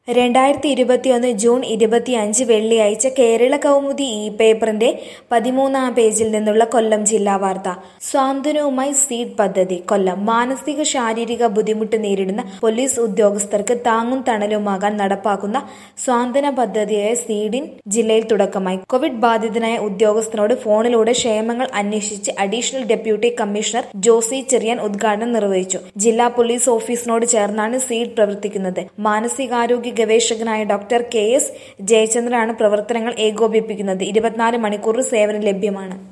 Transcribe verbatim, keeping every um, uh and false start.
രണ്ടായിരത്തി ഇരുപത്തിയൊന്ന് ജൂൺ ഇരുപത്തിയഞ്ച് വെള്ളിയാഴ്ച കേരള കൗമുദി ഈ പേപ്പറിന്റെ പതിമൂന്നാം പേജിൽ നിന്നുള്ള കൊല്ലം ജില്ലാ വാർത്ത. സ്വാന്തനവുമായി സീഡ് പദ്ധതി. കൊല്ലം. മാനസിക ശാരീരിക ബുദ്ധിമുട്ട് നേരിടുന്ന പോലീസ് ഉദ്യോഗസ്ഥർക്ക് താങ്ങും തണലുമാകാൻ നടപ്പാക്കുന്ന സ്വാന്തന പദ്ധതിയായ സീഡിൻ ജില്ലയിൽ തുടക്കമായി. കോവിഡ് ബാധിതനായ ഉദ്യോഗസ്ഥനോട് ഫോണിലൂടെ ക്ഷേമങ്ങൾ അന്വേഷിച്ച് additional deputy commissioner Josy Cherian ഉദ്ഘാടനം നിർവഹിച്ചു. ജില്ലാ പോലീസ് ഓഫീസിനോട് ചേർന്നാണ് സീഡ് പ്രവർത്തിക്കുന്നത്. മാനസികാരോഗ്യ ഗവേഷകനായ ഡോക്ടർ കെ എസ് ജയചന്ദ്രനാണ് പ്രവർത്തനങ്ങൾ ഏകോപിപ്പിക്കുന്നത്. ഇരുപത്തിനാല് മണിക്കൂർ സേവനം ലഭ്യമാണ്.